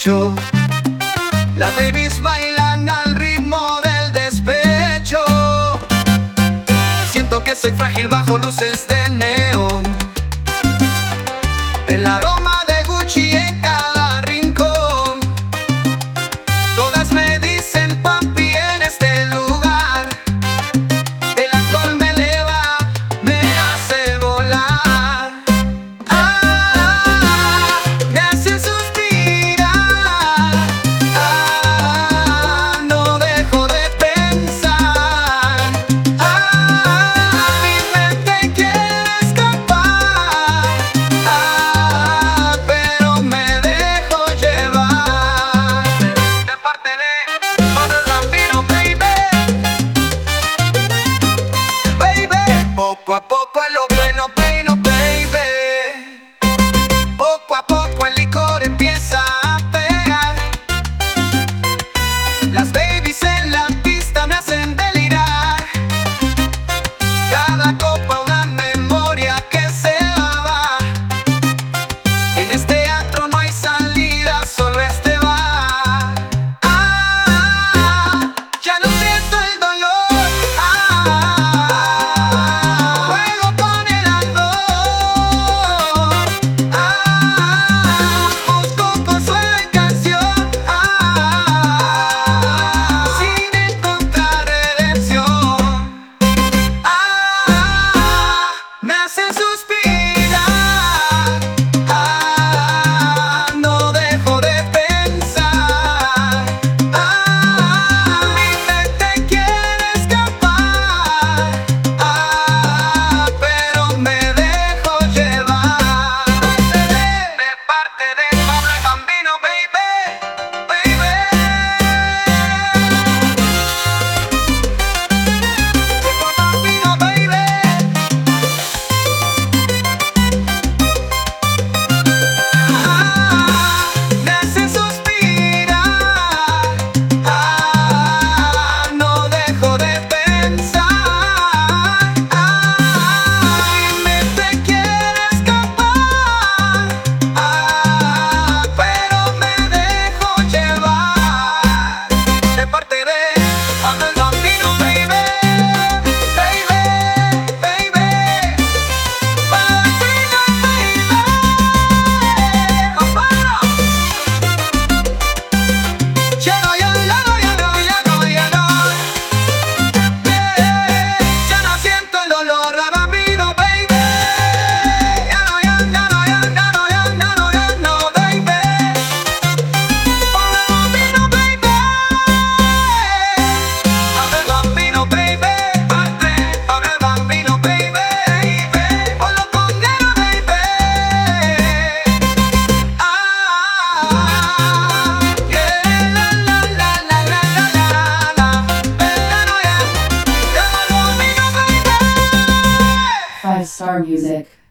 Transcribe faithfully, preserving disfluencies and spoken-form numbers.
pecho. Las babies bailan al ritmo del despecho. Siento que soy frágil bajo luces de neón. El aroma de Gucci en cada rincón. Todas me dicen papi en este lugar. El alcohol me eleva, me hace volar. Ah, me hace suspirar. Ah, no dejo de pensar. Ah, mi mente quiere escapar. Ah, pero me dejo llevar. De parte de Manuel Bambino, baby. Baby, poco a poco el bueno, bueno, baby. Poco a poco el licor empieza a pegar. Las babies en la pista me hacen delirar. Cada copa una memoria que se va. En este antro no hay salida, solo este bar. Ah, ya no siento el dolor. Ah, juego con el alcohol. Ah, busco consuelo en canción. Ah, sin encontrar redención. Ah, me hace suspirar. Ah, no dejo de pensar. Ah, mi mente quiere escapar. Ah, pero me dejo llevar. De parte de Manuel Bambino, baby, baby. Bambino, baby. Ah, me hace suspirar. Ah, no dejo de pensar. Ah, mi mente quiere escapar. Ah, pero me dejo llevar. De parte de Manuel Bambino, baby, baby, baby. Bambino, baby. Comparo. Ya no, ya, ya no, ya no, ya no, ya no. Eh, ya no siento el dolor de Bambino, baby. Ya no, ya, ya no, ya, ya no, ya, ya no, ya no, baby. Bambino, baby. Manuel Bambino, baby. Parte, Manuel Bambino, baby. Por lo condeno, baby. Ah, yeah, la, la, la, la, la, la, la, la. Ya no, ya, ya no, Bambino, baby. Five Star Music.